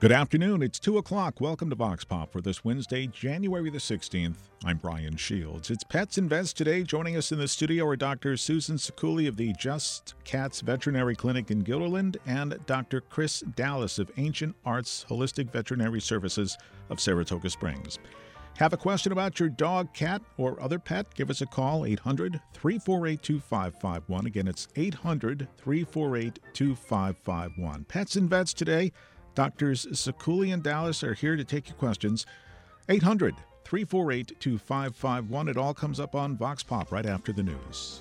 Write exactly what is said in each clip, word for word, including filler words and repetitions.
Good afternoon. It's two o'clock. Welcome to Vox Pop for this Wednesday, January the sixteenth. I'm Brian Shields. It's Pets and Vets today. Joining us in the studio are Doctor Susan Sekuly of the Just Cats Veterinary Clinic in Guilderland and Doctor Chris Dallas of Ancient Arts Holistic Veterinary Services of Saratoga Springs. Have a question about your dog, cat, or other pet? Give us a call, eight hundred, three four eight, two five five one. Again, it's eight hundred, three four eight, two five five one. Pets and Vets today. Doctors Sekuly and Dallas are here to take your questions. eight hundred, three four eight, two five five one. It all comes up on Vox Pop right after the news.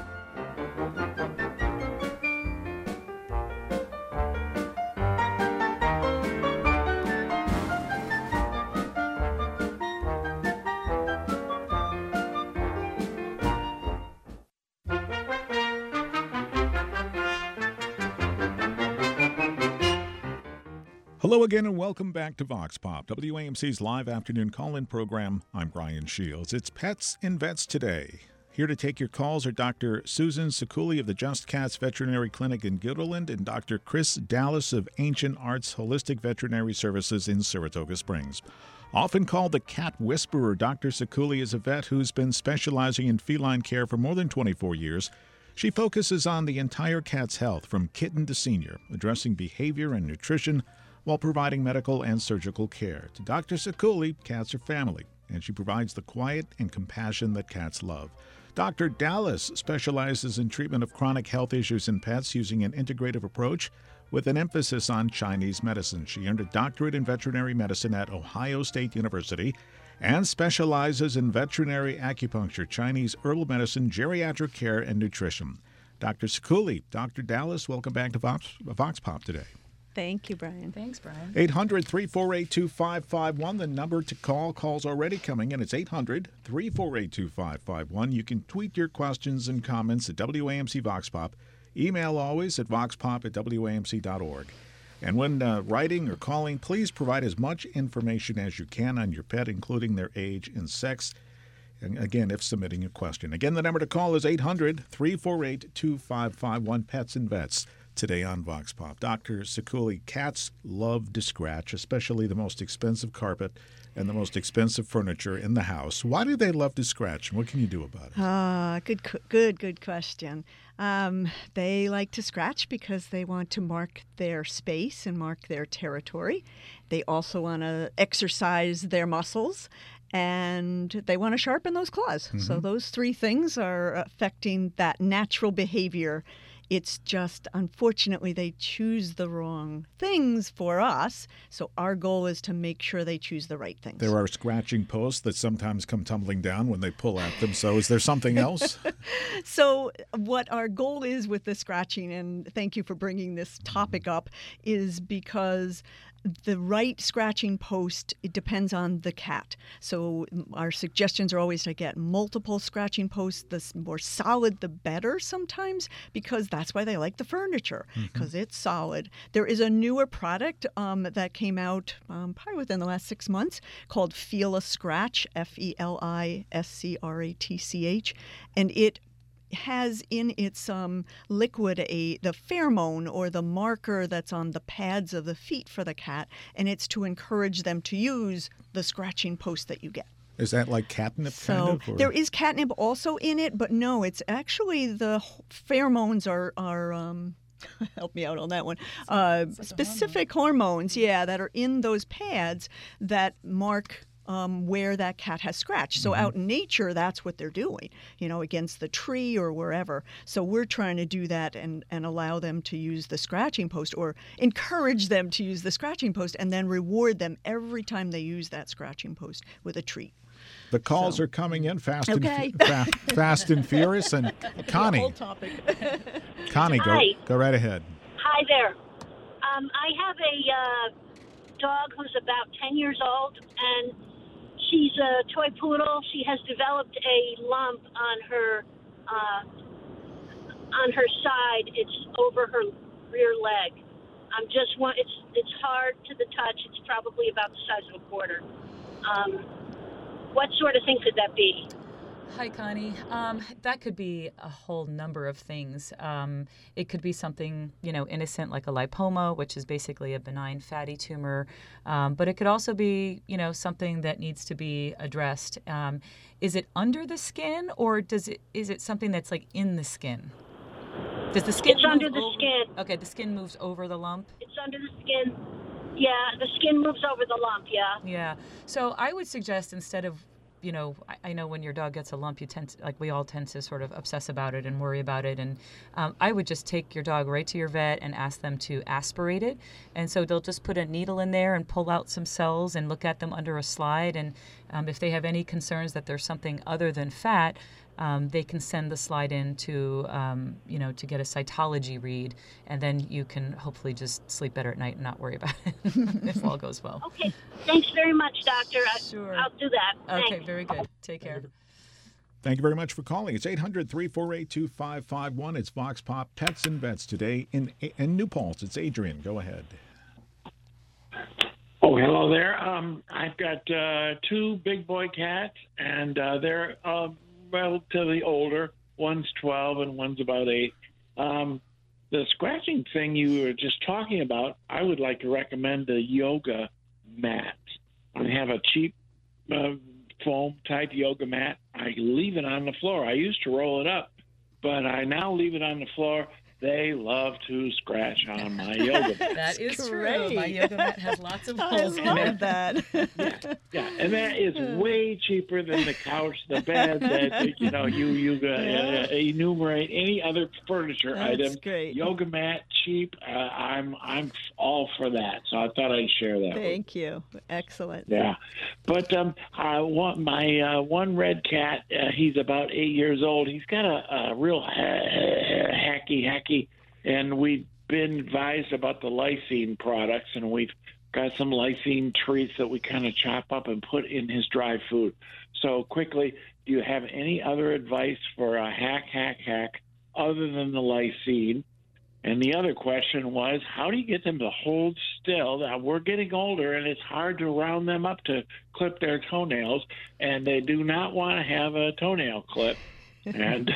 Hello again and welcome back to Vox Pop, W A M C's live afternoon call-in program. I'm Brian Shields. It's Pets and Vets today. Here to take your calls are Doctor Susan Sekuly of the Just Cats Veterinary Clinic in Guilderland and Doctor Chris Dallas of Ancient Arts Holistic Veterinary Services in Saratoga Springs. Often called the Cat Whisperer, Doctor Sekuly is a vet who's been specializing in feline care for more than twenty-four years. She focuses on the entire cat's health, from kitten to senior, addressing behavior and nutrition, while providing medical and surgical care. To Doctor Sekuly, cats are family, and she provides the quiet and compassion that cats love. Doctor Dallas specializes in treatment of chronic health issues in pets using an integrative approach with an emphasis on Chinese medicine. She earned a doctorate in veterinary medicine at Ohio State University and specializes in veterinary acupuncture, Chinese herbal medicine, geriatric care, and nutrition. Doctor Sekuly, Doctor Dallas, welcome back to Vox, Vox Pop today. Thank you, Brian. Thanks, Brian. eight hundred, three four eight, two five five one, the number to call. Calls already coming in. It's eight hundred, three four eight, two five five one. You can tweet your questions and comments at W A M C Vox Pop. Email always at voxpop at W A M C dot org. And when uh, writing or calling, please provide as much information as you can on your pet, including their age and sex. And again, if submitting a question. Again, the number to call is eight hundred, three four eight, two five five one. Pets and Vets. Today on Vox Pop. Doctor Sekuly, cats love to scratch, especially the most expensive carpet and the most expensive furniture in the house. Why do they love to scratch, and what can you do about it? Ah, good, good, good question. Um, they like to scratch because they want to mark their space and mark their territory. They also want to exercise their muscles, and they want to sharpen those claws. Mm-hmm. So those three things are affecting that natural behavior. It's just, unfortunately, they choose the wrong things for us. So our goal is to make sure they choose the right things. There are scratching posts that sometimes come tumbling down when they pull at them. So is there something else? So what our goal is with the scratching, and thank you for bringing this topic up, is because the right scratching post, it depends on the cat. So our suggestions are always to get multiple scratching posts. The more solid, the better sometimes, because that's why they like the furniture, because mm-hmm. it's solid. There is a newer product um, that came out um, probably within the last six months called Feel a Scratch, F E L I S C R A T C H, and it has in its um, liquid a the pheromone or the marker that's on the pads of the feet for the cat, and it's to encourage them to use the scratching post that you get. Is that like catnip so kind of? Or? There is catnip also in it, but no, it's actually the pheromones are are um, help me out on that one. Uh, like specific hormones, yeah, that are in those pads that mark Um, where that cat has scratched. So mm-hmm. out in nature, that's what they're doing, you know, against the tree or wherever. So we're trying to do that and, and allow them to use the scratching post, or encourage them to use the scratching post, and then reward them every time they use that scratching post with a treat. The calls so. are coming in fast, okay. and, fa- fast and furious. And Connie, whole topic. Connie, go, go right ahead. Hi there. Um, I have a uh, dog who's about ten years old, and she's a toy poodle. She has developed a lump on her uh, on her side. It's over her rear leg. I'm just one. It's it's hard to the touch. It's probably about the size of a quarter. Um, what sort of thing could that be? Hi, Connie. Um, that could be a whole number of things. Um, it could be something, you know, innocent like a lipoma, which is basically a benign fatty tumor. Um, but it could also be, you know, something that needs to be addressed. Um, is it under the skin, or does it is it something that's like in the skin? Does the skin It's move under the over? skin. Okay, the skin moves over the lump. It's under the skin. Yeah, the skin moves over the lump, yeah. Yeah. So I would suggest, instead of, you know, I, I know when your dog gets a lump, you tend to, like we all tend to sort of obsess about it and worry about it. And um, I would just take your dog right to your vet and ask them to aspirate it. And so they'll just put a needle in there and pull out some cells and look at them under a slide. And um, if they have any concerns that there's something other than fat, Um, they can send the slide in to, um, you know, to get a cytology read, and then you can hopefully just sleep better at night and not worry about it if all goes well. Okay. Thanks very much, Doctor. I, Sure. I'll do that. Okay, Thanks. very good. Take care. Thank you very much for calling. It's eight hundred, three four eight, two five five one. It's Vox Pop Pets and Vets today in, in New Paltz. It's Adrian. Go ahead. Oh, hello there. Um, I've got uh, two big boy cats, and uh, they're uh, relatively older. One's twelve and one's about eight. Um, the scratching thing you were just talking about, I would like to recommend the yoga mat. I have a cheap uh, foam type yoga mat. I leave it on the floor. I used to roll it up, but I now leave it on the floor. They love to scratch on my yoga mat. That is Great. true. My yoga mat has lots of I holes in love it. that. Yeah, yeah, and that is way cheaper than the couch, the bed, that you know you you uh, Yeah. uh, enumerate any other furniture That's item. great. Yoga mat, cheap. Uh, I'm I'm all for that. So I thought I'd share that. with Thank you. Excellent. Yeah, but um, I want my uh, one red cat. Uh, he's about eight years old. He's got a, a real ha- hacky hacky, and we've been advised about the lysine products, and we've got some lysine treats that we kind of chop up and put in his dry food. So quickly, do you have any other advice for a hack hack hack other than the lysine? And the other question was, how do you get them to hold still? Now, we're getting older, and it's hard to round them up to clip their toenails, and they do not want to have a toenail clip. And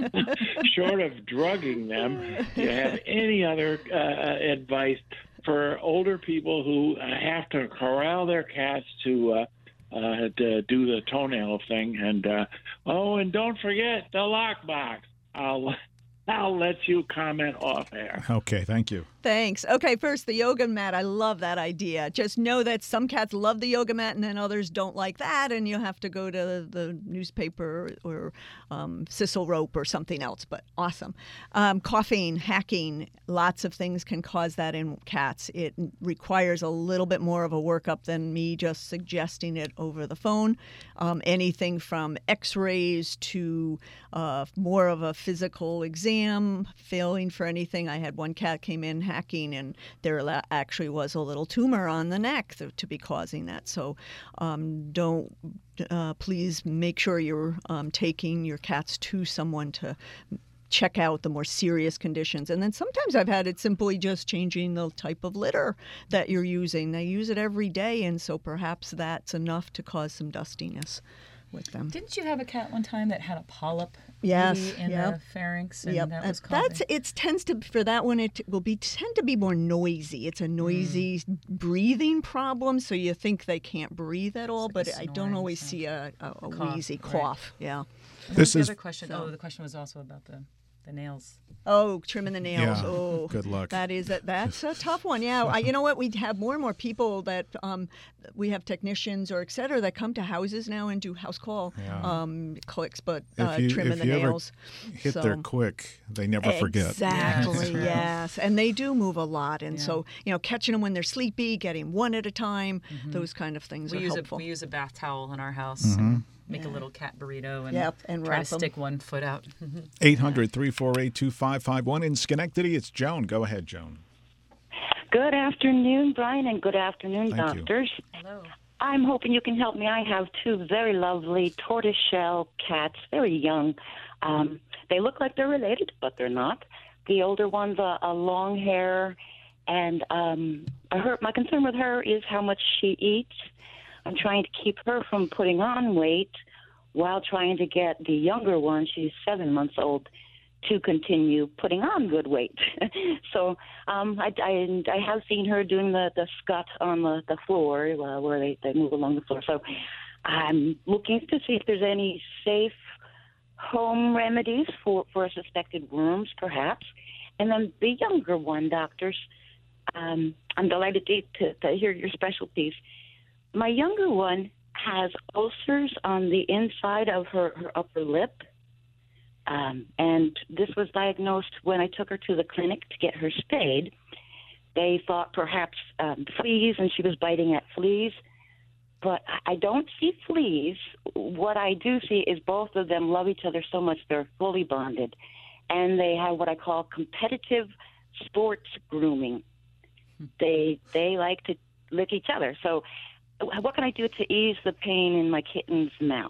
short of drugging them, do you have any other uh, advice for older people who uh, have to corral their cats to uh, uh, to do the toenail thing? And uh, oh, and don't forget the lockbox. I'll I'll let you comment off air. Okay, thank you. Thanks. Okay, first, the yoga mat. I love that idea. Just know that some cats love the yoga mat and then others don't like that, and you have to go to the newspaper or um, sisal rope or something else, but awesome. Um, coughing, hacking, lots of things can cause that in cats. It requires a little bit more of a workup than me just suggesting it over the phone. Um, anything from x-rays to uh, more of a physical exam, feeling for anything. I had one cat came in hacking, and there actually was a little tumor on the neck to be causing that. So um, don't, uh, please make sure you're um, taking your cats to someone to check out the more serious conditions. And then sometimes I've had it simply just changing the type of litter that you're using. They use it every day, and so perhaps that's enough to cause some dustiness with them. Didn't you have a cat one time that had a polyp Yes, maybe in yep. the pharynx, and Yep, that and was causing... that's it. Tends to for that one. It will be tend to be more noisy. It's a noisy mm. breathing problem. So you think they can't breathe at all, like but I don't always sound. see a, a, a cough, wheezy right. cough. Yeah. And This the is- other question. so- Oh, the question was also about the the nails. Oh, trimming the nails. Yeah, Oh, good luck. That is a, that's a tough one. Yeah, I, you know what? We have more and more people that um, we have technicians or et cetera that come to houses now and do house call Yeah. um, clicks, but uh, If you, trimming if the you ever nails. hit So- there quick, they never forget. Exactly, Yeah. yes. And they do move a lot. And Yeah. so, you know, catching them when they're sleepy, getting one at a time, Mm-hmm. those kind of things We are use helpful. a we use a bath towel in our house. Mm-hmm. And make a little cat burrito and Yep, and try to wrap 'em. stick one foot out. eight hundred, three four eight, two five five one. In Schenectady, it's Joan. Go ahead, Joan. Good afternoon, Brian, and good afternoon, Thank you. doctors. Hello. I'm hoping you can help me. I have two very lovely tortoiseshell cats, very young. Um, they look like they're related, but they're not. The older one's a, a long hair, and um, her, my concern with her is how much she eats. I'm trying to keep her from putting on weight while trying to get the younger one, she's seven months old, to continue putting on good weight. so um, I, I, I have seen her doing the, the scut on the, the floor uh, where they, they move along the floor. So I'm looking to see if there's any safe home remedies for, for suspected worms, perhaps. And then the younger one, doctors, um, I'm delighted to, to, to hear your specialties. My younger one has ulcers on the inside of her, her upper lip. Um, and this was diagnosed when I took her to the clinic to get her spayed. They thought perhaps um, fleas, and she was biting at fleas. But I don't see fleas. What I do see is both of them love each other so much they're fully bonded. And they have what I call competitive sports grooming. They they like to lick each other. So what can I do to ease the pain in my kitten's mouth?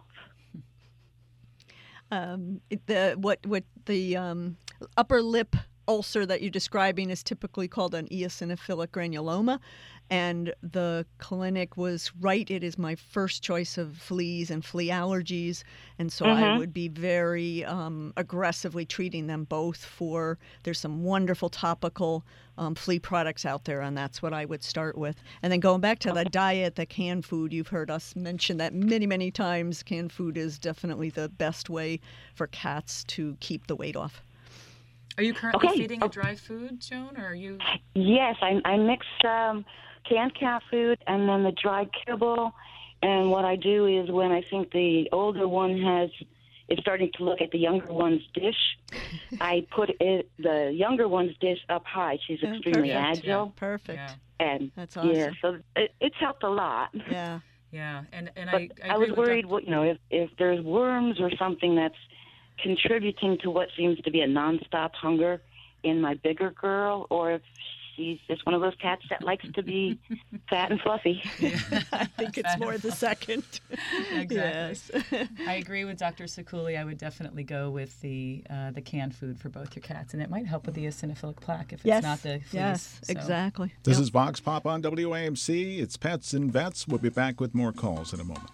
Um, the what what the um, upper lip ulcer that you're describing is typically called an eosinophilic granuloma, and the clinic was right. It is my first choice of fleas and flea allergies, and so mm-hmm. I would be very um, aggressively treating them both for. There's some wonderful topical um, flea products out there, and that's what I would start with. And then going back to the diet, the canned food, you've heard us mention that many, many times. Canned food is definitely the best way for cats to keep the weight off. Are you currently okay. feeding a dry food, Joan, or are you? Yes, I, I mix um, canned cat food and then the dried kibble. And what I do is when I think the older one has is starting to look at the younger one's dish, I put it, the younger one's dish up high. She's oh, extremely perfect. agile. Yeah, perfect. Yeah. And that's awesome. Yeah, so it, it's helped a lot. Yeah. Yeah, and and but I I, I was with worried, Doctor you know, if if there's worms or something that's contributing to what seems to be a nonstop hunger in my bigger girl, or if she's just one of those cats that likes to be fat and fluffy. Yeah. I think it's more the second. Exactly. Yes. I agree with Doctor Sekuli. I would definitely go with the uh, the canned food for both your cats, and it might help with the eosinophilic plaque if it's yes. not the fleas. Yes, so. exactly. This yep. is Vox Pop on W A M C. It's Pets and Vets. We'll be back with more calls in a moment.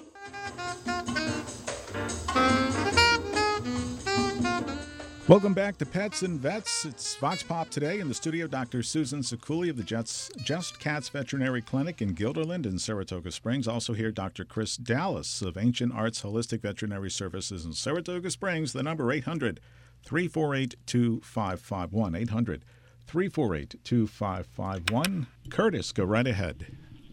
Welcome back to Pets and Vets. It's Vox Pop today in the studio. Doctor Susan Sekuli of the Jets, Just Cats Veterinary Clinic in Guilderland and Saratoga Springs. Also here, Doctor Chris Dallas of Ancient Arts Holistic Veterinary Services in Saratoga Springs. The number eight hundred, three four eight, two five five one. eight hundred, three four eight, two five five one. Curtis, go right ahead.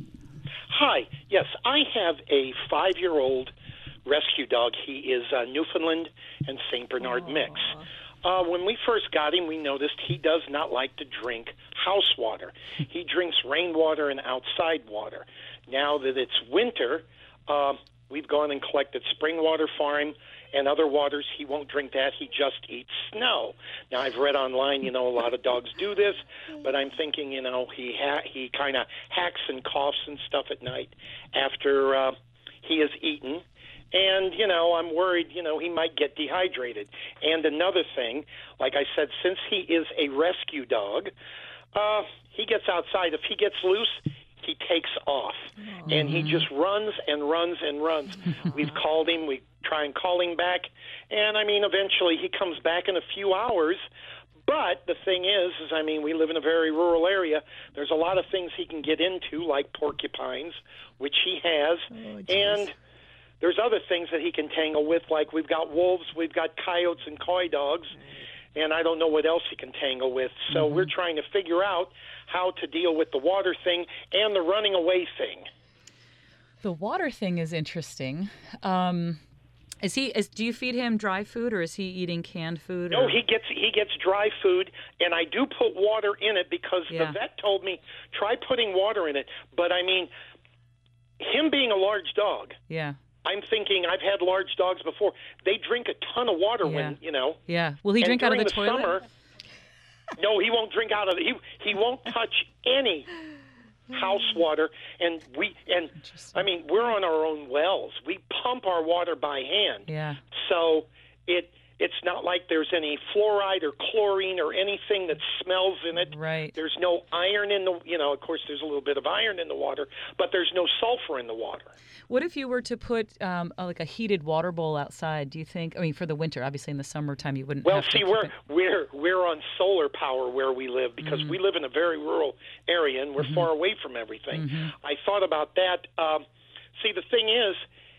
Hi. Yes, I have a five-year-old rescue dog. He is a Newfoundland and Saint Bernard mix. Uh, when we first got him, we noticed he does not like to drink house water. He drinks rainwater and outside water. Now that it's winter, uh, we've gone and collected spring water for him and other waters. He won't drink that. He just eats snow. Now, I've read online, you know, a lot of dogs do this, but I'm thinking, you know, he ha- he kind of hacks and coughs and stuff at night after uh, he has eaten. And, you know, I'm worried, you know, he might get dehydrated. And another thing, like I said, since he is a rescue dog, uh, he gets outside. If he gets loose, he takes off. Mm-hmm. And he just runs and runs and runs. We've called him. We try and call him back. And, I mean, eventually he comes back in a few hours. But the thing is, is, I mean, we live in a very rural area. There's a lot of things he can get into, like porcupines, which he has. Oh, and there's other things that he can tangle with, like we've got wolves, we've got coyotes and coy dogs, and I don't know what else he can tangle with. So mm-hmm. we're trying to figure out how to deal with the water thing and the running away thing. The water thing is interesting. Um, is he? Is, do you feed him dry food, or is he eating canned food? No, or? he gets he gets dry food, and I do put water in it because yeah. the vet told me try putting water in it. But I mean, him being a large dog. Yeah. I'm thinking I've had large dogs before. They drink a ton of water yeah. when, you know. Yeah. Will he drink out of the, the toilet? Summer, no, he won't drink out of the, he he won't touch any house water. And we and I mean, we're on our own wells. We pump our water by hand. Yeah. So it It's not like there's any fluoride or chlorine or anything that smells in it. Right. There's no iron in the, you know, of course there's a little bit of iron in the water, but there's no sulfur in the water. What if you were to put um, a, like a heated water bowl outside? Do you think? I mean, for the winter, obviously in the summertime you wouldn't. Well, have see, to we're keep it. we're we're on solar power where we live because Mm. we live in a very rural area and we're Mm-hmm. far away from everything. Mm-hmm. I thought about that. Um, see, the thing is,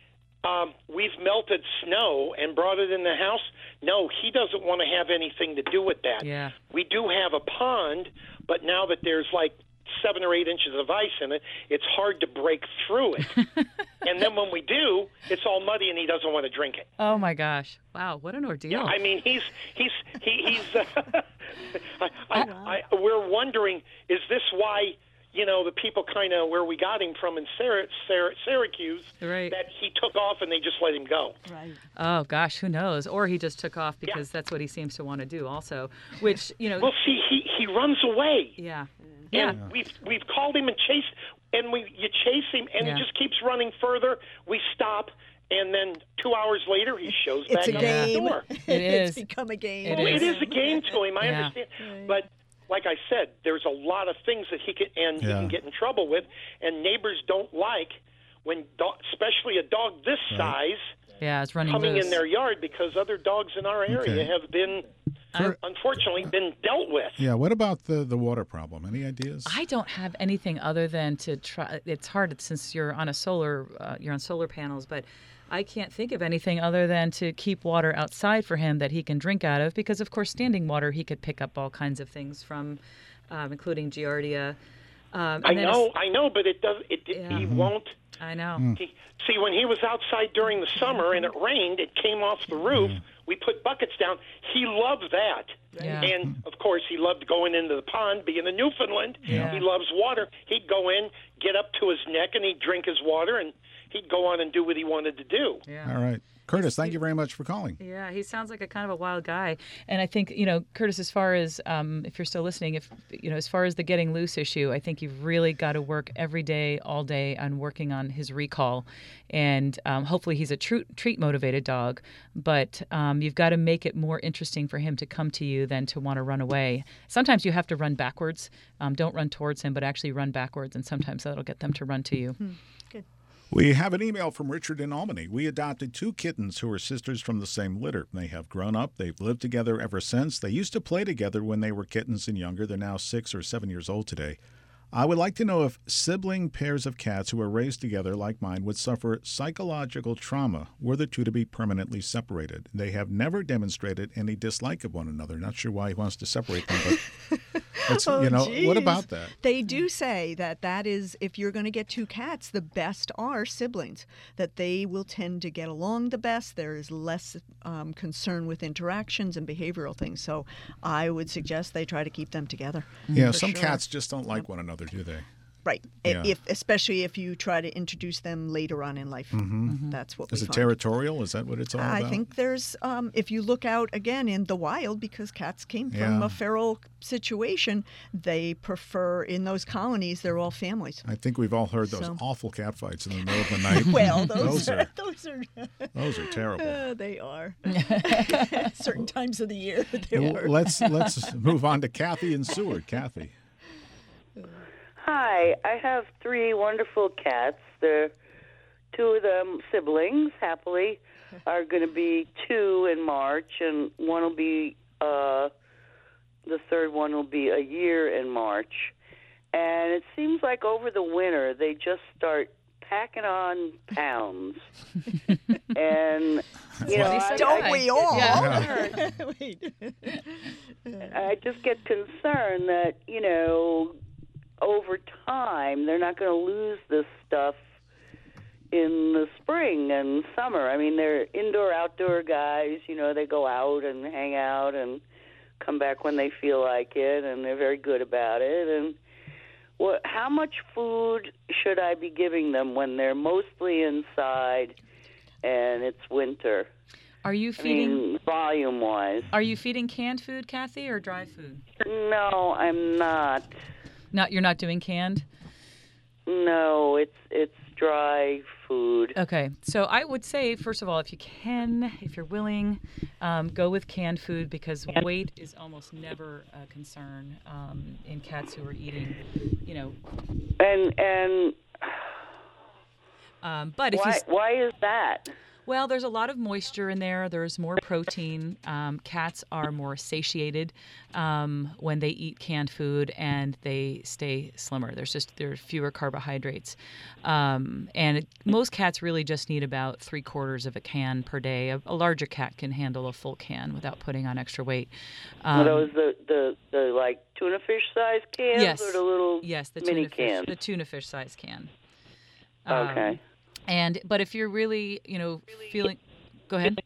um, we've melted snow and brought it in the house. No, he doesn't want to have anything to do with that. Yeah. We do have a pond, but now that there's like seven or eight inches of ice in it, it's hard to break through it. And then when we do, it's all muddy, and he doesn't want to drink it. Oh my gosh! Wow, what an ordeal! Yeah, I mean, he's he's he, he's. Uh, I, I, I, we're wondering, is this why? You know, the people kind of where we got him from in Syr- Syr- Syracuse, Right. that he took off and they just let him go. Right. Oh gosh, who knows? Or he just took off because Yeah. that's what he seems to want to do, also. Which you know. Well, see, he, he runs away. Yeah. And Yeah. we've we've called him and chased, and we you chase him, and Yeah. he just keeps running further. We stop, and then two hours later, he shows It's back a up game. the door. It is. It's become a game. It Well, is. it is a game to him. I Yeah. understand, but like I said, there's a lot of things that he can and he Yeah. can get in trouble with, and neighbors don't like when, do- especially a dog this size, Yeah, it's running coming loose. in their yard because other dogs in our area Okay. have been, For- unfortunately, been dealt with. Yeah, what about the, the water problem? Any ideas? I don't have anything other than to try. It's hard since you're on a solar, uh, you're on solar panels, but I can't think of anything other than to keep water outside for him that he can drink out of. Because of course, standing water he could pick up all kinds of things from, um, including Giardia. Um, and I then know, as- I know, but it does. It, it Yeah. he Mm-hmm. won't. I know. Mm. He, see, when he was outside during the summer and it rained, it came off the roof. We put buckets down. He loved that. Yeah. And, of course, he loved going into the pond. Being a Newfoundland, Yeah. he loves water. He'd go in, get up to his neck, and he'd drink his water, and he'd go on and do what he wanted to do. Yeah. All right. Curtis, thank you very much for calling. Yeah, he sounds like a kind of a wild guy. And I think, you know, Curtis, as far as, um, if you're still listening, if, you know, as far as the getting loose issue, I think you've really got to work every day, all day on working on his recall. And um, hopefully he's a tr- treat motivated dog, but um, you've got to make it more interesting for him to come to you than to want to run away. Sometimes you have to run backwards. Um, don't run towards him, but actually run backwards. And sometimes that'll get them to run to you. Good. We have an email from Richard in Albany. We adopted two kittens who are sisters from the same litter. They have grown up. They've lived together ever since. They used to play together when they were kittens and younger. They're now six or seven years old today. I would like to know if sibling pairs of cats who are raised together like mine would suffer psychological trauma were the two to be permanently separated. They have never demonstrated any dislike of one another. Not sure why he wants to separate them, but it's, Oh, you know, geez. what about that? They do say that that is, if you're going to get two cats, the best are siblings, that they will tend to get along the best. There is less um, concern with interactions and behavioral things. So I would suggest they try to keep them together. Yeah, for some sure. cats just don't like one another, do they? Right. Yeah. If, especially if you try to introduce them later on in life. That's what Is we it find. territorial? Is that what it's all I about? think there's, um, if you look out again in the wild, because cats came from Yeah. a feral situation, they prefer, in those colonies, they're all families. I think we've all heard those So- awful cat fights in the middle of the night. Well, those, those are, are those are, those are terrible. uh, they are. Certain times of the year, they Well, are. let's let's move on to Kathy and Seward. Kathy. Hi, I have three wonderful cats. They're two of them siblings, happily, are going to be two in March, and one will be, uh, the third one will be a year in March. And it seems like over the winter, they just start packing on pounds. and, you know, I, Don't I, we all? Yeah. Wait. I just get concerned that, you know, over time, they're not going to lose this stuff in the spring and summer. I mean, they're indoor, outdoor guys. You know, they go out and hang out and come back when they feel like it, and they're very good about it. And what, how much food should I be giving them when they're mostly inside and it's winter? Are you I feeding? mean, volume-wise. Are you feeding canned food, Kathy, or dry food? No, I'm not. Not you're not doing canned. No, it's it's dry food? Okay, so I would say, first of all, if you can, if you're willing, um, go with canned food because weight is almost never a concern um, in cats who are eating, you know. And and um, but if why you, why is that? Well, there's a lot of moisture in there. There's more protein. Um, cats are more satiated um, when they eat canned food, and they stay slimmer. There's just there's fewer carbohydrates, um, and it, most cats really just need about three quarters of a can per day. A, a larger cat can handle a full can without putting on extra weight. Um, Are those the, the the like tuna fish size cans, yes, or the little yes, the mini tuna cans? Fish, the tuna fish size can. Okay. Um, And but if you're really, you know, feeling, go ahead.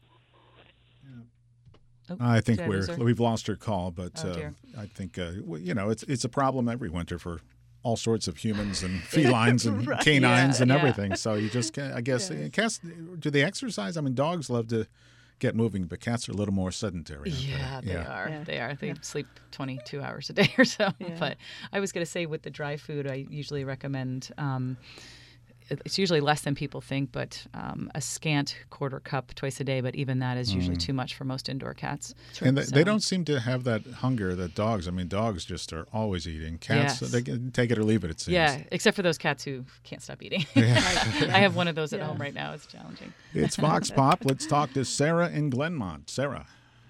Oh, I think did I we're lose her? we've lost her call, but Oh, uh, dear. I think uh, w- you know it's it's a problem every winter for all sorts of humans and felines and Right. canines Yeah, and yeah. everything. So you just ca- I guess Yes. uh, cats, do they exercise? I mean, dogs love to get moving, but cats are a little more sedentary. aren't Yeah, they Yeah. are. Yeah. They are. They sleep twenty-two hours a day or so. Yeah. But I was going to say with the dry food, I usually recommend. Um, it's usually less than people think, but um, a scant quarter cup twice a day. But even that is usually too much for most indoor cats. And they, they So- don't seem to have that hunger that dogs. I mean, dogs just are always eating. Cats, Yes. they can take it or leave it. It seems. Yeah, except for those cats who can't stop eating. I have one of those at Yeah. home right now. It's challenging. It's Vox Pop. Let's talk to Sarah in Glenmont. Sarah.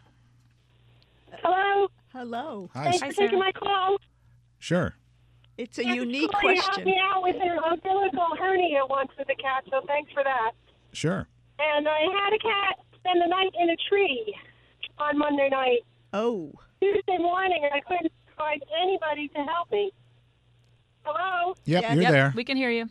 Hello. Hello. Hi. Thanks S- Hi, for taking Sarah. my call. Sure. It's a Yeah, unique Victoria helped question. me out with an umbilical hernia once with a cat, so thanks for that. Sure. And I had a cat spend the night in a tree on Monday night. Oh, Tuesday morning, and I couldn't find anybody to help me. Hello? Yep, Yeah. you're Yep, there. we can hear you.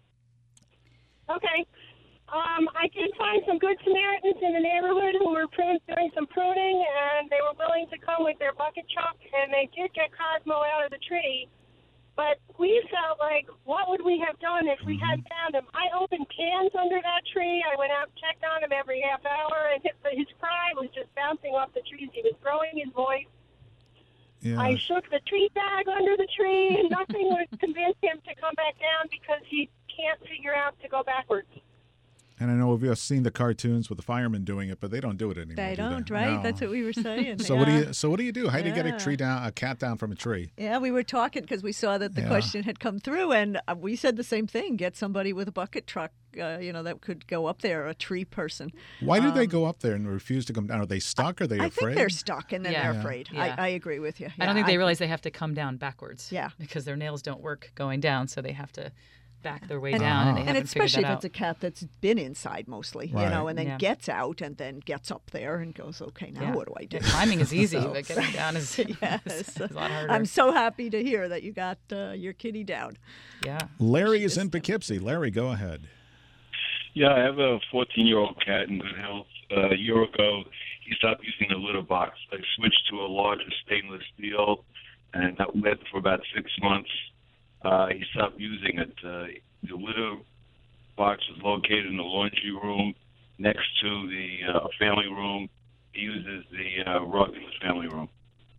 Okay. Um, I did find some good Samaritans in the neighborhood who were prun- doing some pruning, and they were willing to come with their bucket truck, and they did get Cosmo out of the tree. But we felt like, what would we have done if we hadn't found him? I opened cans under that tree. I went out and checked on him every half hour, and his, his cry was just bouncing off the trees. He was throwing his voice. Yeah. I shook the tree bag under the tree, and nothing would convince him to come back down because he can't figure out to go backwards. And I know we've seen the cartoons with the firemen doing it, but they don't do it anymore. they do don't, they? right? No. That's what we were saying. So yeah. what do you? So what do you do? How do you get a Yeah. tree down, a cat down from a tree? Yeah, we were talking because we saw that the Yeah. question had come through, and uh, we said the same thing. Get somebody with a bucket truck, uh, you know, that could go up there, a tree person. Why do they Um, go up there and refuse to come down? Are they stuck? Are they I afraid? think they're stuck, and then Yeah. they're Yeah. afraid. Yeah. I, I agree with you. I don't Yeah, think they realize they have to come down backwards. Yeah. Because their nails don't work going down, so they have to back their way And- down, and they Uh-huh. And haven't figured especially that if out. it's a cat that's been inside mostly, you Right. know, and then Yeah. gets out and then gets up there and goes, okay, now Yeah. what do I do? Yeah, climbing is easy, So- but getting down is, Yes. is a lot harder. I'm so happy to hear that you got uh, your kitty down. yeah. Larry is She in is- Poughkeepsie. Larry, go ahead. Yeah, I have a fourteen-year-old cat in good health. Uh, a year ago, he stopped using the litter box. I switched to a larger stainless steel, and that went for about six months. Uh, he stopped using it. Uh, the litter box was located in the laundry room next to the uh, family room. He uses the uh, rug in the family room.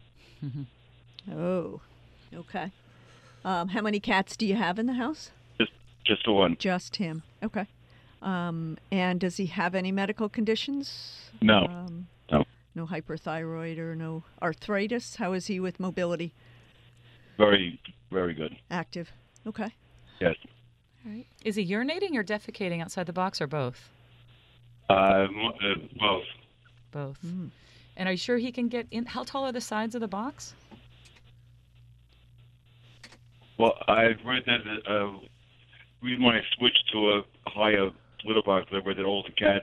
Oh, okay. Um, how many cats do you have in the house? Just, just the one. Just him. Okay. Um, and does he have any medical conditions? No. Um, No. No hyperthyroid or no arthritis? How is he with mobility? Very, very good. Active. Okay. Yes. All right. Is he urinating or defecating outside the box, or both? Uh, mo- uh, both. Both. Mm. And are you sure he can get in? How tall are the sides of the box? Well, I've read that the uh, reason why I switched to a higher litter box liver that older cats,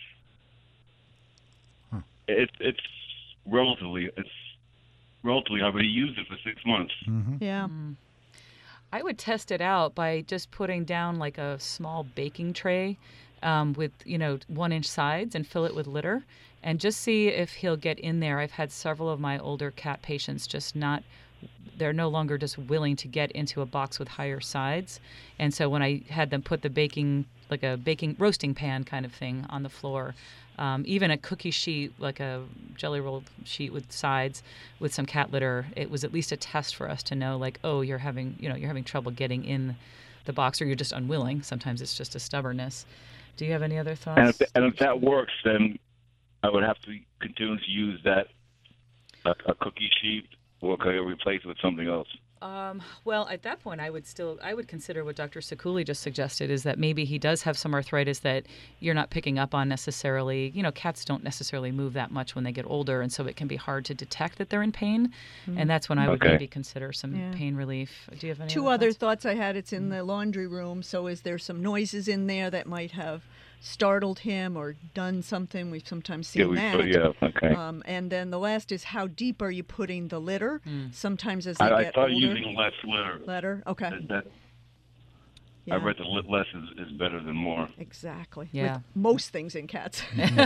Huh. it, it's relatively it's relatively high, but he used it for six months. Mm-hmm. Yeah. I would test it out by just putting down like a small baking tray um, with, you know, one inch sides and fill it with litter and just see if he'll get in there. I've had several of my older cat patients just not, they're no longer just willing to get into a box with higher sides. And so when I had them put the baking, like a baking, roasting pan kind of thing on the floor, Um, even a cookie sheet, like a jelly roll sheet with sides, with some cat litter, it was at least a test for us to know, like, oh, you're having, you know, you're having trouble getting in the box, or you're just unwilling. Sometimes it's just a stubbornness. Do you have any other thoughts? And if, and if that works, then I would have to continue to use that a, a cookie sheet, or could I replace it with something else? Um, well, at that point, I would still, I would consider what Doctor Sekuli just suggested, is that maybe he does have some arthritis that you're not picking up on necessarily. You know, cats don't necessarily move that much when they get older, and so it can be hard to detect that they're in pain. Mm-hmm. And that's when I would okay. maybe consider some yeah. pain relief. Do you have any Two other other thoughts? thoughts I had. It's in the laundry room, so is there some noises in there that might have startled him or done something? We've sometimes seen yeah, we that. Put, yeah, okay. Um, and then the last is, how deep are you putting the litter? Mm. Sometimes as they I, get I thought older. using less litter. Litter, okay. That, that, yeah. I read that less is, is better than more. Exactly. Yeah. With most things in cats.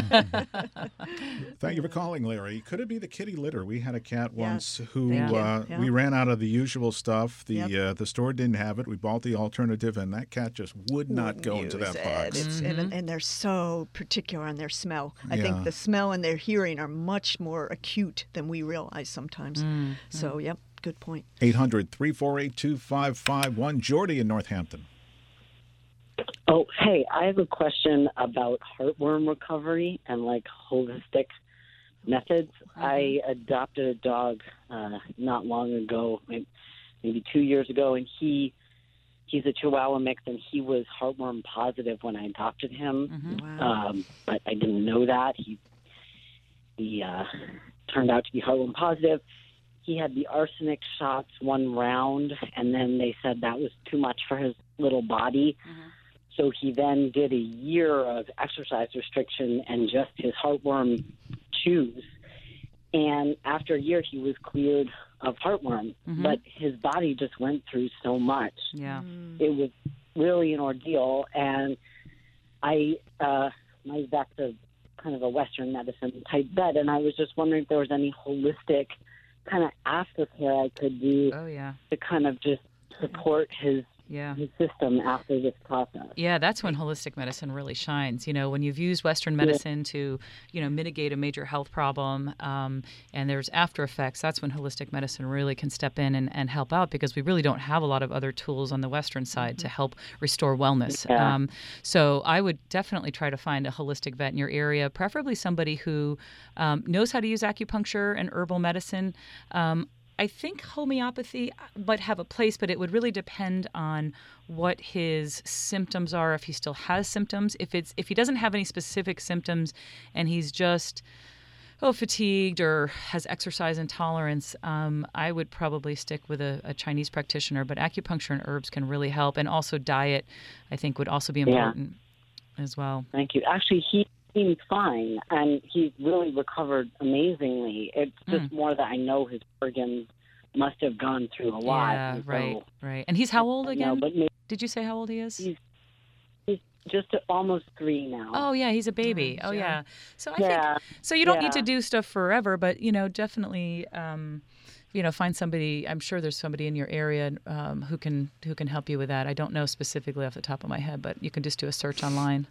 Thank you for calling, Larry. Could it be the kitty litter? We had a cat Yeah. once who Thank you. uh, Yeah. we ran out of the usual stuff. The Yep. uh, the store didn't have it. We bought the alternative, and that cat just would not go into that Use box. it. It's, Mhm. and, and they're so particular on their smell. I Yeah. think the smell and their hearing are much more acute than we realize sometimes. Mm. So, yep, good point. eight hundred, three four eight, two five five one. Jordy in Northampton. Oh, hey, I have a question about heartworm recovery and like holistic methods. Mm-hmm. I adopted a dog uh, not long ago, maybe two years ago, and he he's a Chihuahua mix, and he was heartworm positive when I adopted him. Mm-hmm. Wow. Um, but I didn't know that. He he uh, turned out to be heartworm positive. He had the arsenic shots one round, and then they said that was too much for his little body. Mm-hmm. So he then did a year of exercise restriction and just his heartworm chews. And after a year, he was cleared of heartworm. Mm-hmm. But his body just went through so much. Yeah. It was really an ordeal. And I, uh, my vet's a kind of a Western medicine type vet, and I was just wondering if there was any holistic kind of aftercare I could do Oh, yeah. to kind of just support his Yeah. his system after this process. Yeah, that's when holistic medicine really shines. You know, when you've used Western medicine to, you know, mitigate a major health problem, um, and there's after effects, that's when holistic medicine really can step in and, and help out, because we really don't have a lot of other tools on the Western side mm-hmm. to help restore wellness. Yeah. Um, so I would definitely try to find a holistic vet in your area, preferably somebody who um, knows how to use acupuncture and herbal medicine. Um, I think homeopathy might have a place, but it would really depend on what his symptoms are. If he still has symptoms, if it's if he doesn't have any specific symptoms, and he's just oh fatigued or has exercise intolerance, um, I would probably stick with a, a Chinese practitioner. But acupuncture and herbs can really help, and also diet, I think, would also be important yeah. as well. Thank you. Actually, he seems fine, and he's really recovered amazingly. It's just mm. more that I know his organs must have gone through a lot. Yeah, and right, so, right. And he's how old again? No, but maybe Did you say how old he is? He's, he's just almost three now. Oh, yeah, he's a baby. Oh, oh, yeah. yeah. So I yeah. think, so you don't yeah. need to do stuff forever, but, you know, definitely, um, you know, find somebody. I'm sure there's somebody in your area um, who can who can help you with that. I don't know specifically off the top of my head, but you can just do a search online.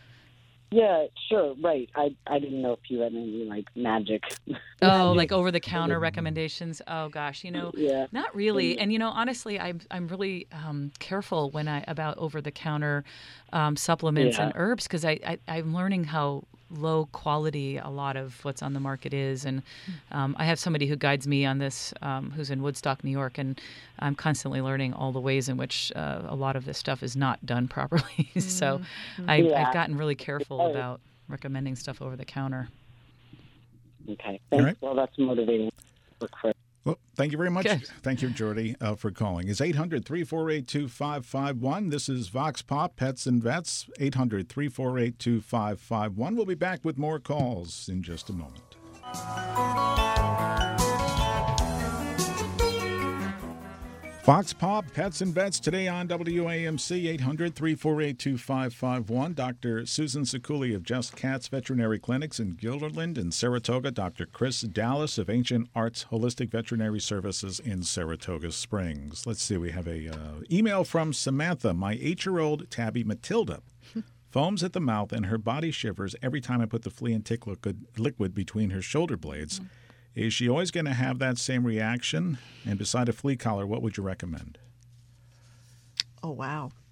Yeah, sure, right. I I didn't know if you had any, like, magic. Oh, magic. like over-the-counter recommendations? Oh, gosh, you know, yeah. not really. And, you know, honestly, I'm, I'm really um, careful when I about over-the-counter um, supplements yeah. and herbs, because I, I, I'm learning how low quality a lot of what's on the market is. And um, I have somebody who guides me on this, um, who's in Woodstock, New York, and I'm constantly learning all the ways in which uh, a lot of this stuff is not done properly. So mm-hmm. I, yeah. I've gotten really careful about recommending stuff over the counter. Okay. Thanks. Right. Well, that's motivating. Look for Well, thank you very much. Good. Thank you, Jordy, uh, for calling. It's eight hundred, three four eight, two five five one. This is Vox Pop, Pets and Vets, eight hundred, three four eight, two five five one. We'll be back with more calls in just a moment. Vox Pop, Pets and Vets, today on W A M C, eight hundred, three four eight, two five five one. Doctor Susan Sekuli of Just Cats Veterinary Clinics in Guilderland and Saratoga. Doctor Chris Dallas of Ancient Arts Holistic Veterinary Services in Saratoga Springs. Let's see, we have a uh, email from Samantha. My eight-year-old tabby Matilda foams at the mouth and her body shivers every time I put the flea and tick liquid, liquid between her shoulder blades. Mm. Is she always going to have that same reaction? And beside a flea collar, what would you recommend? Oh, wow.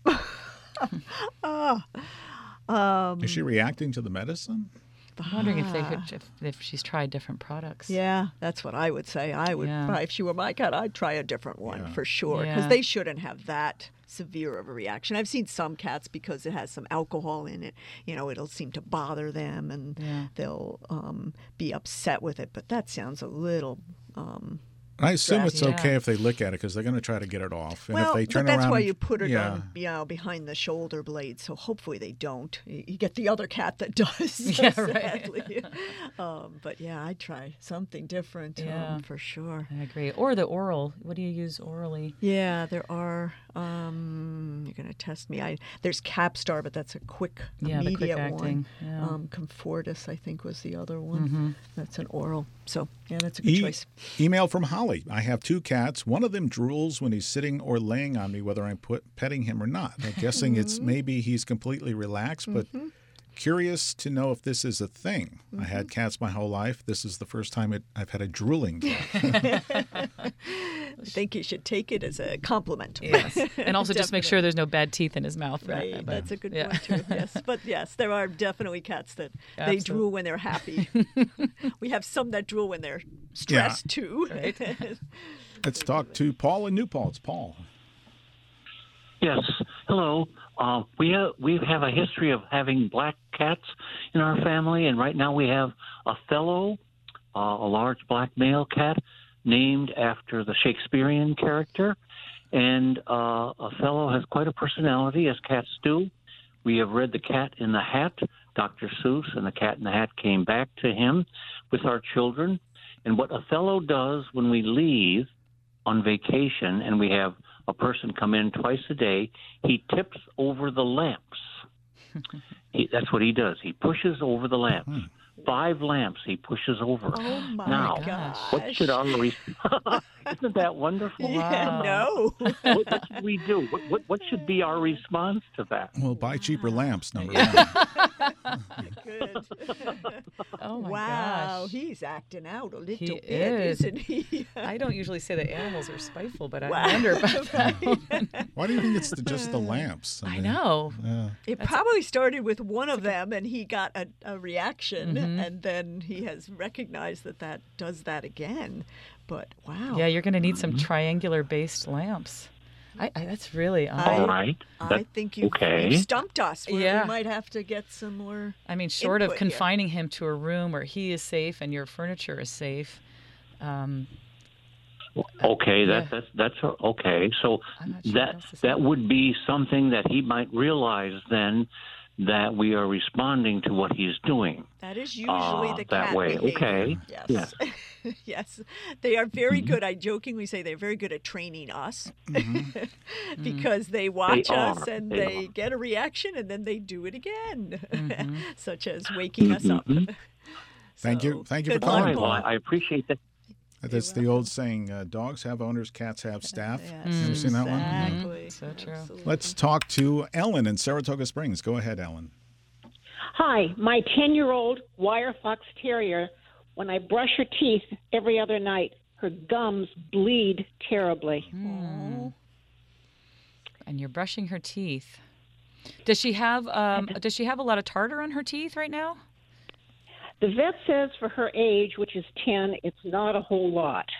Ah. Um, Is she reacting to the medicine? I'm wondering if they could, if, if she's tried different products. Yeah, that's what I would say. I would, Yeah. if she were my cat, I'd try a different one Yeah. for sure, because Yeah. they shouldn't have that severe of a reaction. I've seen some cats, because it has some alcohol in it, you know, it'll seem to bother them, and Yeah. they'll um, be upset with it. But that sounds a little. Um, I assume it's Yeah. okay if they look at it because they're going to try to get it off. And well, if they turn but that's around, why and- you put it yeah. on, you know, behind the shoulder blade. So hopefully they don't. You you get the other cat that does. Yeah, sadly. um, but yeah, I'd try something different Yeah. um, for sure. I agree. Or the oral. What do you use orally? Yeah, there are. Um, you're going to test me. I there's Capstar, but that's a quick, Yeah, the quick immediate one. acting, yeah. Um, Comfortis, I think, was the other one. Mm-hmm. That's an oral. So yeah, that's a good E- choice. Email from Holly. I have two cats. One of them drools when he's sitting or laying on me, whether I'm put, petting him or not. I'm guessing it's maybe he's completely relaxed, but curious to know if this is a thing. I had cats my whole life. This is the first time it, I've had a drooling dog. I think you should take it as a compliment. Yes. And also just make Definitely. sure there's no bad teeth in his mouth. Right, But- that's a good yeah. point too. Yes, but yes, there are definitely cats that they Absolutely. drool when they're happy. We have some that drool when they're stressed too. Let's talk to Paul in New Paltz. Paul. Yes. Hello. Uh, we have we have a history of having black cats in our family, and right now we have Othello, uh, a large black male cat named after the Shakespearean character. And uh, Othello has quite a personality, as cats do. We have read The Cat in the Hat, Doctor Seuss, and The Cat in the Hat came back to him with our children. And what Othello does when we leave on vacation and we have a person come in twice a day, he tips over the lamps. he, that's what he does. He pushes over the lamps. Five lamps he pushes over. Oh my now, gosh! what should our re- isn't that wonderful? Yeah, no. what, what should we do? What, what what should be our response to that? Well, buy cheaper lamps, number one. Good. Oh my wow, gosh. he's acting out a little He bit, is. isn't he? I don't usually say that animals are spiteful, but I Wow. wonder about that. Why do you think it's the, just the lamps? I mean, know. Yeah. It probably started with one of them, and he got a, a reaction, Mhm. and then he has recognized that that does that again. But wow. Yeah, you're going to need some triangular-based lamps. I, I, that's really odd. All right. I That- think you've, okay. you've stumped us. Where Yeah. We might have to get some more. I mean, short of input here. confining him to a room where he is safe and your furniture is safe. Um, Okay, that, Yeah. that's that's okay. So I'm not sure what that else to say. that would be something that he might realize then, that we are responding to what he's doing. That is usually uh, the that cat way. behavior. Okay. Yes. Yes. Yes. They are very good. I jokingly say they're very good at training us because they watch us are. and They they, are. get a reaction and then they do it again, Mhm. such as waking us up. Mhm. Thank you. So, Thank you for good All calling, luck, right. Well, Paul. I, I appreciate that. That's the old saying, uh, dogs have owners, cats have staff. Yes, You ever seen that one? exactly. Mhm. So true. Absolutely. Let's talk to Ellen in Saratoga Springs. Go ahead, Ellen. Hi, my ten-year-old wire fox terrier, when I brush her teeth every other night, her gums bleed terribly. Hmm. And you're brushing her teeth. Does she have um, Does she have a lot of tartar on her teeth right now? The vet says for her age, which is ten, it's not a whole lot.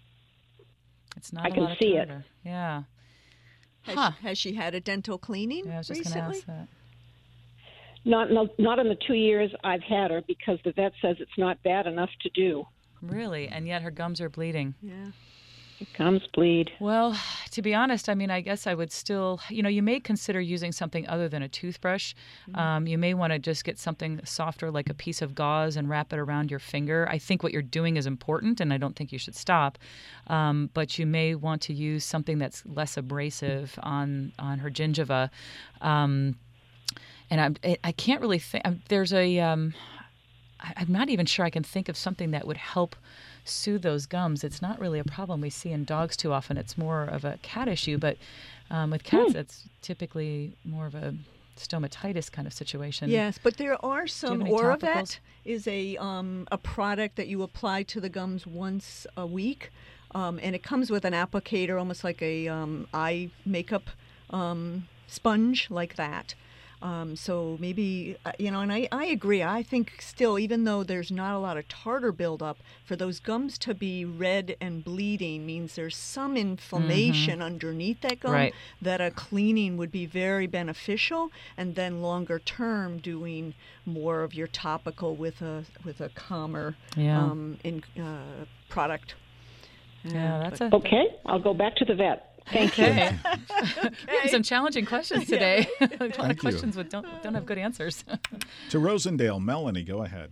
It's not I a can lot of see it. tartar. Yeah. Has, Huh. she, has she had a dental cleaning Yeah, I was just going to recently? ask that. Not, no, not in the two years I've had her, because the vet says it's not bad enough to do. Really? And yet her gums are bleeding. Yeah. Gums bleed. Well, to be honest, I mean, I guess I would still, you know, you may consider using something other than a toothbrush. Um, you may want to just get something softer like a piece of gauze and wrap it around your finger. I think what you're doing is important, and I don't think you should stop. Um, but you may want to use something that's less abrasive on, on her gingiva. Um, and I'm, I I can't really think, there's a, um, I- I'm not even sure I can think of something that would help soothe those gums. It's not really a problem we see in dogs too often. It's more of a cat issue, but um, with cats, it's typically more of a stomatitis kind of situation. Yes, but there are have some. any Oravet topicals? is a um, a product that you apply to the gums once a week, um, and it comes with an applicator, almost like a um, eye makeup um, sponge like that. Um, so maybe, uh, you know, and I, I agree. I think still, even though there's not a lot of tartar buildup, for those gums to be red and bleeding means there's some inflammation mm-hmm. underneath that gum right. that a cleaning would be very beneficial. And then longer term, doing more of your topical with a with a calmer yeah. um, in, uh, product. Yeah, yeah that's but, a... Okay, I'll go back to the vet. Thank okay. you. okay. Some challenging questions today. a lot Thank of questions you. with don't don't have good answers. To Rosendale, Melanie, go ahead.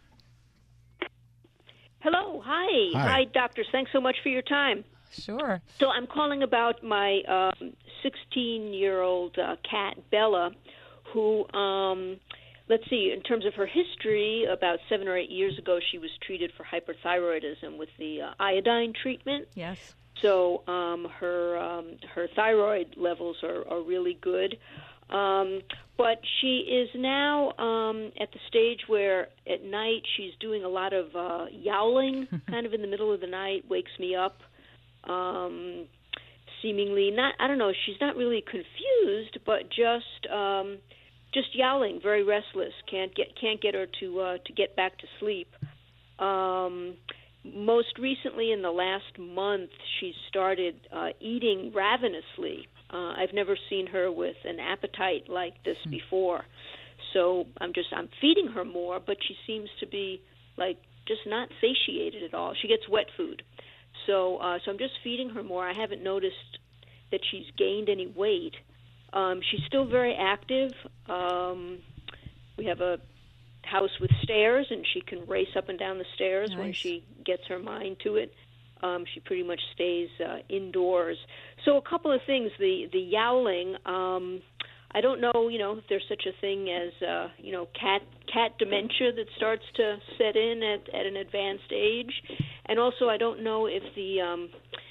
Hello, hi. Hi, hi doctors. Thanks so much for your time. Sure. So I'm calling about my um, sixteen-year-old uh, cat, Bella, who, um, let's see, in terms of her history, about seven or eight years ago, she was treated for hyperthyroidism with the uh, iodine treatment. Yes. So um, her um, her thyroid levels are, are really good. Um, but she is now um, at the stage where at night she's doing a lot of uh, yowling, kind of in the middle of the night, wakes me up, um, seemingly not, I don't know, she's not really confused, but just um, just yowling, very restless, can't get can't get her to uh, to get back to sleep. Um, Most recently, in the last month, she started uh, eating ravenously. Uh, I've never seen her with an appetite like this mm. before. So I'm just I'm feeding her more, but she seems to be like just not satiated at all. She gets wet food, so uh, so I'm just feeding her more. I haven't noticed that she's gained any weight. Um, she's still very active. Um, we have a house with stairs, and she can race up and down the stairs nice. When she gets her mind to it. Um, she pretty much stays uh, indoors. So a couple of things. The the yowling. Um, I don't know, you know, if there's such a thing as uh, you know cat cat dementia that starts to set in at, at an advanced age, and also I don't know if the um,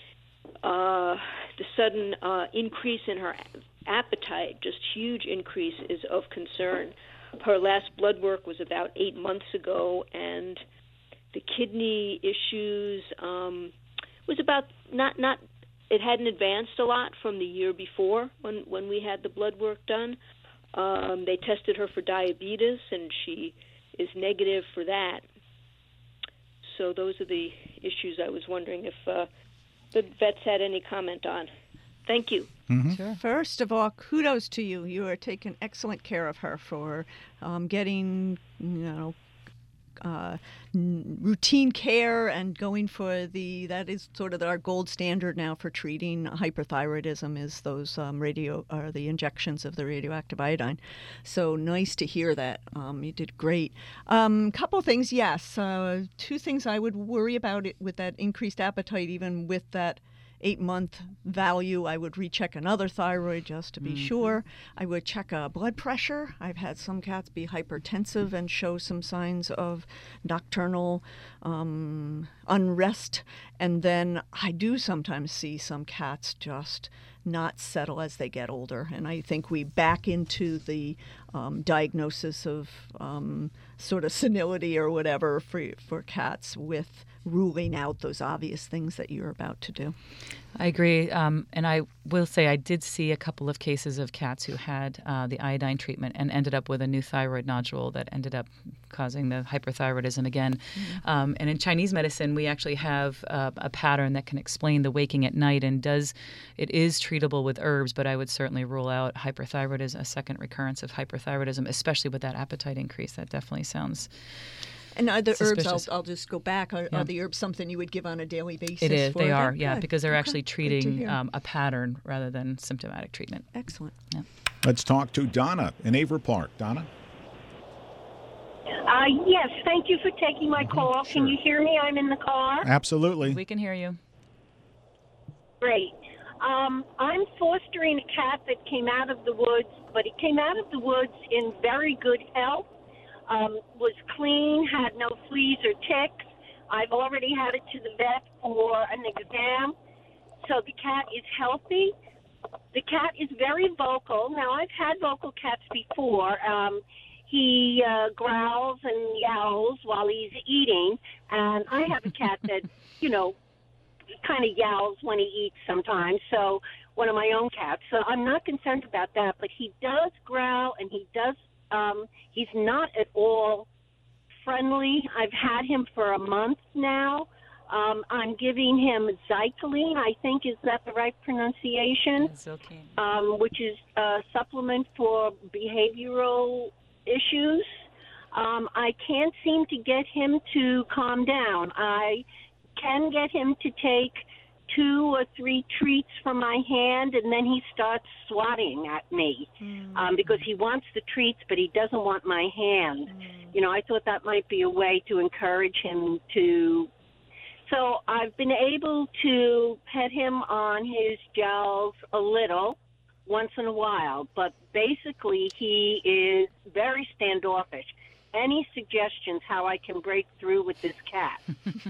uh, the sudden uh, increase in her appetite, just huge increase, is of concern. Her last blood work was about eight months ago, and the kidney issues um, was about not not. It hadn't advanced a lot from the year before when when we had the blood work done. Um, they tested her for diabetes, and she is negative for that. So those are the issues I was wondering if uh, the vets had any comment on. Thank you. Mm-hmm. Sure. First of all, kudos to you. You are taking excellent care of her for um, getting, you know, uh, routine care and going for the, that is sort of our gold standard now for treating hyperthyroidism is those um, radio, or the injections of the radioactive iodine. So nice to hear that. Um, you did great. Um, couple things, yes. Uh, two things I would worry about it with that increased appetite, even with that eight-month value. I would recheck another thyroid just to be mm-hmm. sure. I would check a blood pressure. I've had some cats be hypertensive and show some signs of nocturnal um, unrest. And then I do sometimes see some cats just not settle as they get older. And I think we back into the um, diagnosis of um, sort of senility or whatever for for cats with ruling out those obvious things that you're about to do. I agree. Um, and I will say I did see a couple of cases of cats who had uh, the iodine treatment and ended up with a new thyroid nodule that ended up causing the hyperthyroidism again. Mm-hmm. Um, and in Chinese medicine, we actually have uh, a pattern that can explain the waking at night, and does it is treatable with herbs, but I would certainly rule out hyperthyroidism, a second recurrence of hyperthyroidism, especially with that appetite increase. That definitely sounds... And are the suspicious. herbs, I'll, I'll just go back, are, yeah. are the herbs something you would give on a daily basis? It is, for they them? are, yeah, Good. because they're Okay. actually treating um, a pattern rather than symptomatic treatment. Excellent. Yeah. Let's talk to Donna in Aver Park. Donna? Uh, yes, thank you for taking my call. Sure. Can you hear me? I'm in the car. Absolutely. We can hear you. Great. Um, I'm fostering a cat that came out of the woods, but it came out of the woods in very good health. Um, was clean, had no fleas or ticks. I've already had it to the vet for an exam. So the cat is healthy. The cat is very vocal. Now, I've had vocal cats before. Um, he uh, growls and yowls while he's eating. And I have a cat that, you know, kind of yowls when he eats sometimes. So one of my own cats. So I'm not concerned about that. But he does growl, and he does. Um, he's not at all friendly. I've had him for a month now. Um, I'm giving him Zycline, I think, is that the right pronunciation? Zylkene. Um, which is a supplement for behavioral issues. Um, I can't seem to get him to calm down. I can get him to take two or three treats from my hand, and then he starts swatting at me mm. um, because he wants the treats, but he doesn't want my hand. Mm. You know, I thought that might be a way to encourage him to. So I've been able to pet him on his jowls a little once in a while, but basically he is very standoffish. Any suggestions how I can break through with this cat?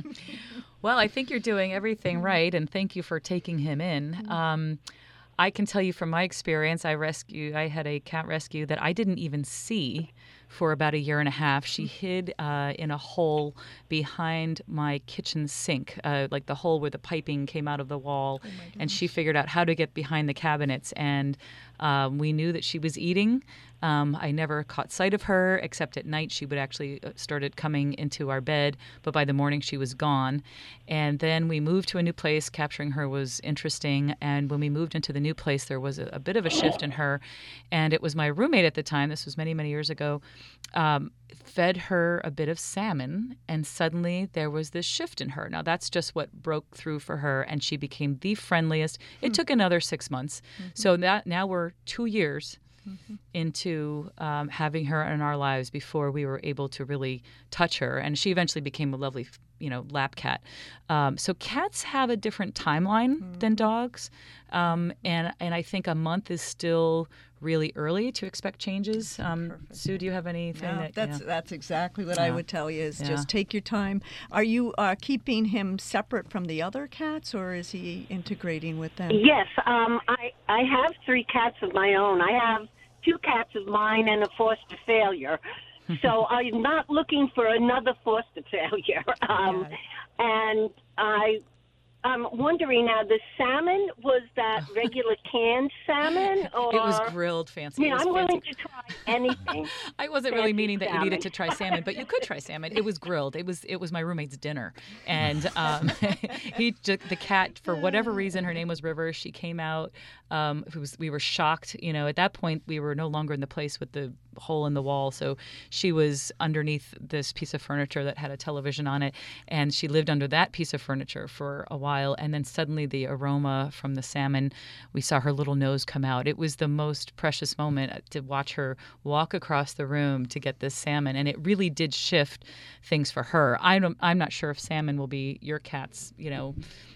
Well, I think you're doing everything right, and thank you for taking him in. Um, I can tell you from my experience, I rescue, I had a cat rescue that I didn't even see for about a year and a half. She hid uh, in a hole behind my kitchen sink, uh, like the hole where the piping came out of the wall. Oh and she figured out how to get behind the cabinets. And um, we knew that she was eating. Um, I never caught sight of her, except at night she would actually started coming into our bed, but by the morning she was gone. And then we moved to a new place. Capturing her was interesting. And when we moved into the new place, there was a, a bit of a shift in her. And it was my roommate at the time, this was many, many years ago, um, fed her a bit of salmon, and suddenly there was this shift in her. Now, that's just what broke through for her, and she became the friendliest. It hmm. took another six months. Mm-hmm. So that now we're two years Mm-hmm. into um, having her in our lives before we were able to really touch her. And she eventually became a lovely, you know, lap cat. Um, so cats have a different timeline mm-hmm. than dogs. Um, and, and I think a month is still really early to expect changes. Um, Sue, do you have anything? Yeah, that, that's yeah. that's exactly what yeah. I would tell you is yeah. just take your time. Are you uh, keeping him separate from the other cats, or is he integrating with them? Yes, um, I, I have three cats of my own. I have two cats of mine and a foster failure. So I'm not looking for another foster failure. Um, yeah. And I, I'm wondering now, the salmon, was that regular canned salmon? Or, it was grilled fancy. Yeah, was I'm willing fancy. to try anything. I wasn't really meaning that you needed to try salmon, but you could try salmon. It was grilled. It was it was my roommate's dinner. And um, he took the cat, for whatever reason, her name was River. She came out. Um, it was, we were shocked. You know, at that point, we were no longer in the place with the hole in the wall. So she was underneath this piece of furniture that had a television on it. And she lived under that piece of furniture for a while. And then suddenly the aroma from the salmon, we saw her little nose come out. It was the most precious moment to watch her walk across the room to get this salmon. And it really did shift things for her. I don't, I'm not sure if salmon will be your cat's, you know,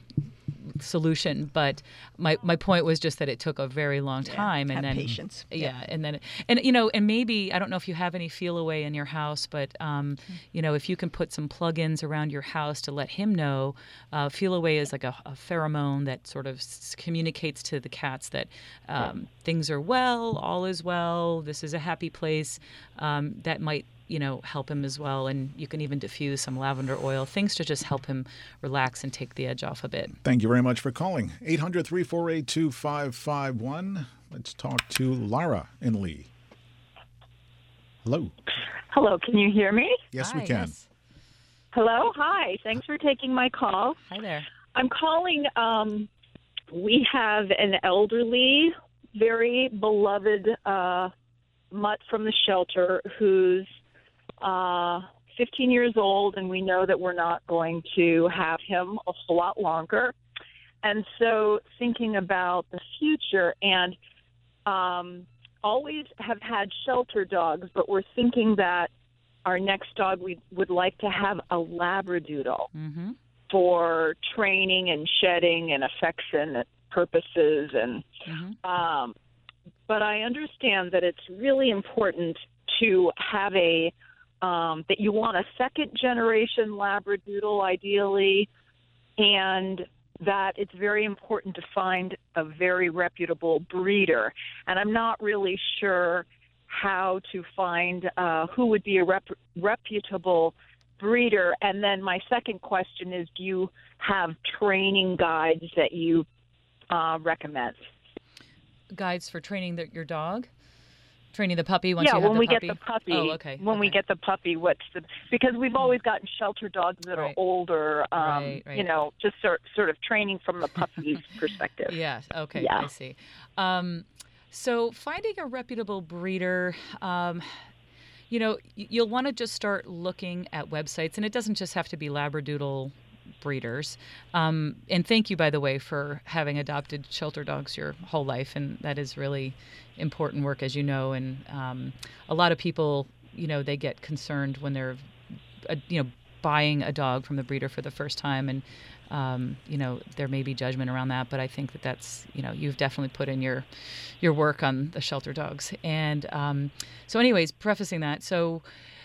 solution, but my my point was just that it took a very long time. Yeah, and have then patience. yeah, Yeah. and then and you know, and maybe I don't know if you have any feel away in your house, but um, mm-hmm. you know, if you can put some plugins around your house to let him know. Uh, feel away is like a, a pheromone that sort of s- communicates to the cats that um, things are well, all is well, this is a happy place. Um, that might, you know, help him as well. And you can even diffuse some lavender oil, things to just help him relax and take the edge off a bit. Thank you very much for calling. eight hundred, three four eight, two five five one. Let's talk to Lara in Lee. Hello. Hello, can you hear me? Yes, Hi, we can. Yes. Hello, hi. Thanks for taking my call. Hi there. I'm calling. Um, we have an elderly, very beloved uh, mutt from the shelter who's uh, fifteen years old, and we know that we're not going to have him a whole lot longer. And so thinking about the future, and um, always have had shelter dogs, but we're thinking that our next dog, we would like to have a Labradoodle mm-hmm. for training and shedding and affection purposes. And mm-hmm. um, but I understand that it's really important to have a um, that you want a second generation Labradoodle ideally, and that it's very important to find a very reputable breeder. And I'm not really sure how to find uh, who would be a rep- reputable breeder? And then my second question is, do you have training guides that you uh, recommend? Guides for training the, your dog? Training the puppy once yeah, you have when the we puppy? get the puppy. Oh, okay. When okay. we get the puppy, what's the because we've always gotten shelter dogs that right. are older. Um, right, right. You know, just sort sort of training from the puppy's perspective. Yes. Okay. Yeah. I see. Um, so finding a reputable breeder. Um, you know, you'll want to just start looking at websites, and it doesn't just have to be Labradoodle breeders. Um, and thank you, by the way, for having adopted shelter dogs your whole life, and that is really important work, as you know. And um, a lot of people, you know, they get concerned when they're, uh, you know, buying a dog from the breeder for the first time, and um, you know, there may be judgment around that, but I think that that's, you know, you've definitely put in your your work on the shelter dogs. And um, so, anyways, prefacing that, so.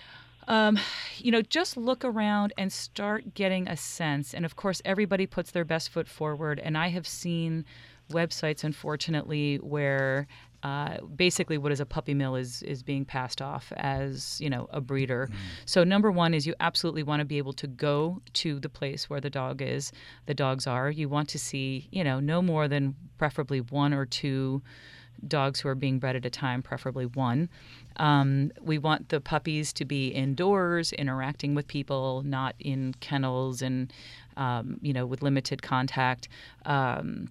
Um, you know, just look around and start getting a sense. And of course, everybody puts their best foot forward. And I have seen websites, unfortunately, where uh, basically what is a puppy mill is is being passed off as, you know, a breeder. Mm. So number one is you absolutely want to be able to go to the place where the dog is, the dogs are. You want to see, you know, no more than preferably one or two dogs who are being bred at a time, preferably one. Um, we want the puppies to be indoors, interacting with people, not in kennels and, um, you know, with limited contact. Um,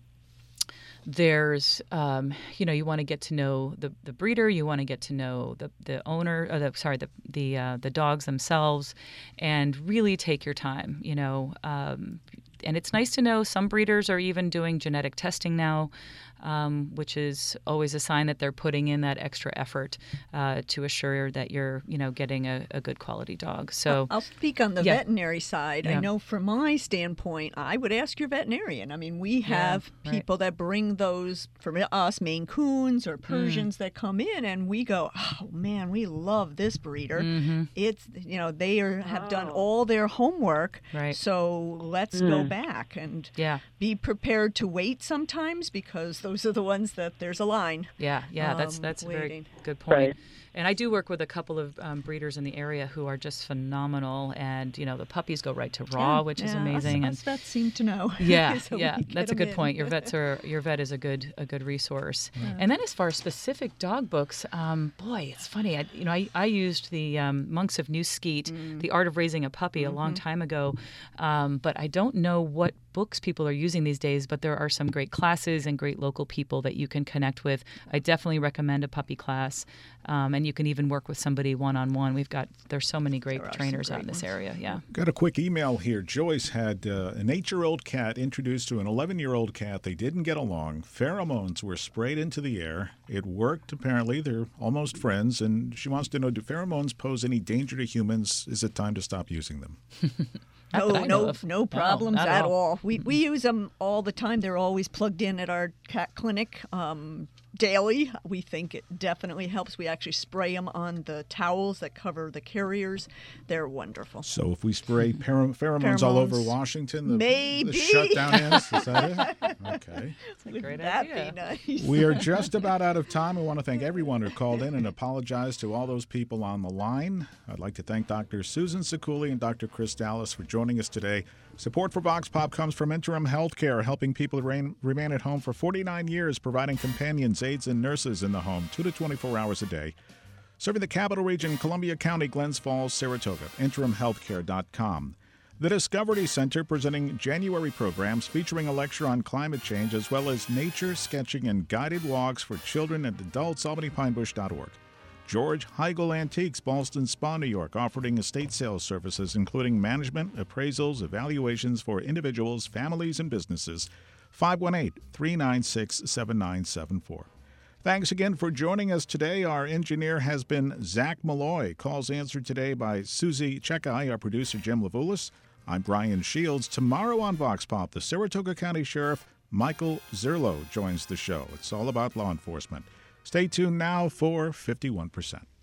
there's, um, you know, you want to get to know the, the breeder, you want to get to know the, the owner, or the, sorry, the the uh, the dogs themselves, and really take your time, you know. Um, and it's nice to know some breeders are even doing genetic testing now, um, which is always a sign that they're putting in that extra effort uh, to assure that you're, you know, getting a, a good quality dog. So I'll speak on the yeah. veterinary side. Yeah. I know from my standpoint, I would ask your veterinarian. I mean, we have yeah, people right. that bring those, for us, Maine Coons or Persians mm. that come in, and we go, oh, man, we love this breeder. Mm-hmm. It's, you know, they are, have oh. done all their homework, right. so let's mm. go back and yeah. be prepared to wait sometimes, because those are the ones that there's a line. Yeah, yeah, um, that's that's waiting. a very good point. Right. And I do work with a couple of um, breeders in the area who are just phenomenal. And, you know, the puppies go right to raw, yeah, which yeah, is amazing. Us, us vets seem to know. Yeah, so yeah, that's a good in. point. Your vets are your vet is a good a good resource. Yeah. And then as far as specific dog books, um, boy, it's funny. I, you know, I, I used the um, Monks of New Skeet, mm. The Art of Raising a Puppy, mm-hmm. a long time ago. Um, but I don't know what books people are using these days, but there are some great classes and great local people that you can connect with. I definitely recommend a puppy class, um, and you can even work with somebody one-on-one. We've got, there's so many great trainers out in this area. Yeah. Got a quick email here. Joyce had uh, an eight-year-old cat introduced to an eleven-year-old cat. They didn't get along. Pheromones were sprayed into the air. It worked, apparently. They're almost friends, and she wants to know, do pheromones pose any danger to humans? Is it time to stop using them? No, no, no problems no, at all. all. We we use them all the time. They're always plugged in at our cat clinic um, daily. We think it definitely helps. We actually spray them on the towels that cover the carriers. They're wonderful. So if we spray pher- pheromones, pheromones all over Washington, the, maybe. the shutdown ends? Is that it? Okay. Would great that idea. Be nice? We are just about out of time. I want to thank everyone who called in and apologize to all those people on the line. I'd like to thank Doctor Susan Saccouli and Doctor Chris Dallas for joining us today. Support for Vox Pop comes from Interim Healthcare, helping people remain, remain at home for forty-nine years, providing companions, aides, and nurses in the home, two to twenty-four hours a day. Serving the Capital Region, Columbia County, Glens Falls, Saratoga. interim healthcare dot com. The Discovery Center presenting January programs featuring a lecture on climate change, as well as nature, sketching, and guided walks for children and adults, albany pine bush dot org. George Heigl Antiques, Ballston Spa, New York, offering estate sales services, including management, appraisals, evaluations for individuals, families, and businesses. five one eight, three nine six, seven nine seven four. Thanks again for joining us today. Our engineer has been Zach Malloy. Calls answered today by Susie Chekai, our producer Jim Levulis. I'm Brian Shields. Tomorrow on Vox Pop, the Saratoga County Sheriff Michael Zerlo joins the show. It's all about law enforcement. Stay tuned now for fifty-one percent.